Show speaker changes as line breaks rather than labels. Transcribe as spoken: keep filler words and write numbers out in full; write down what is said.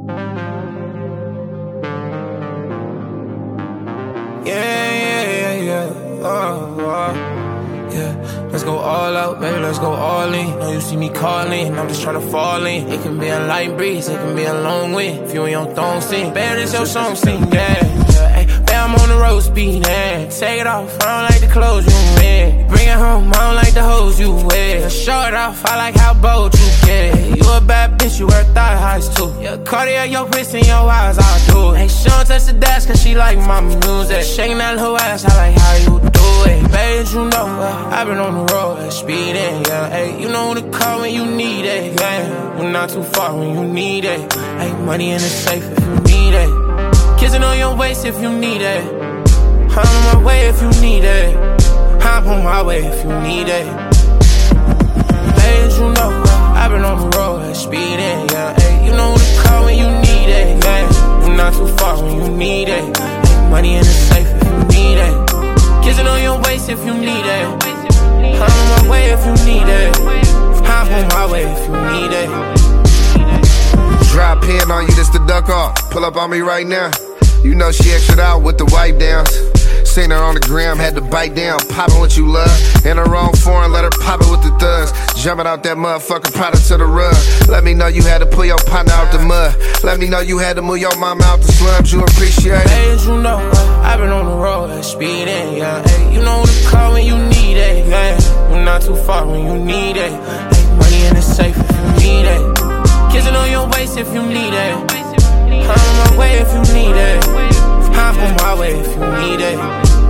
Yeah, yeah, yeah, yeah. Oh, oh. Yeah, let's go all out, baby, let's go all in. Know you see me calling, I'm just tryna fall in. It can be a light breeze, it can be a long wind. If you and your thong sing, better this your song sing, yeah, yeah. Hey, babe, I'm on the road speeding, take it off, I don't like the clothes you wear. Bring it home, I don't like the hoes you wear. Short off, I like how bold you get. You a bad bitch, you wear thigh highs too. Yeah, Cartier, your wrist in your eyes, I'll do it. Hey, she don't touch the dash cause she like my music. Shaking that little ass, I like how you do it. Babe, you know, uh, I've been on the road, uh, speeding, yeah. Hey, you know who to call when you need it, yeah. We're not too far when you need it. Hey, money in the safe if you need it. Kissing on your waist if you need it. I'm on my way if you need it. I'm on my way if you need it. Babe, you know, uh, I've been on the road, uh, speeding, yeah. Hey, you know who to call when you need it, yeah. We're not too far when you need it. Hey, money in the safe if you need it. Kissing on your waist if you need it. I'm on my way if you need it. I'm on my way if you need it.
Drop in on you, this the duck off. Pull up on me right now. You know she extra out with the wipe downs. Seen her on the gram, had to bite down. Poppin' what you love. In her own foreign, let her pop it with the thugs. Jumping out that motherfucking product to the rug. Let me know you had to pull your partner out the mud. Let me know you had to move your mama out the slums. You appreciate it.
Hey, you know, uh, I've been on the road, uh, speeding, yeah. Hey, you know who to call when you need it, yeah. We're not too far when you need it. Hey, money in the safe if you need it. Kissing on your waist if you need it. I'm on my way if you need it. I'm on my way if you need it.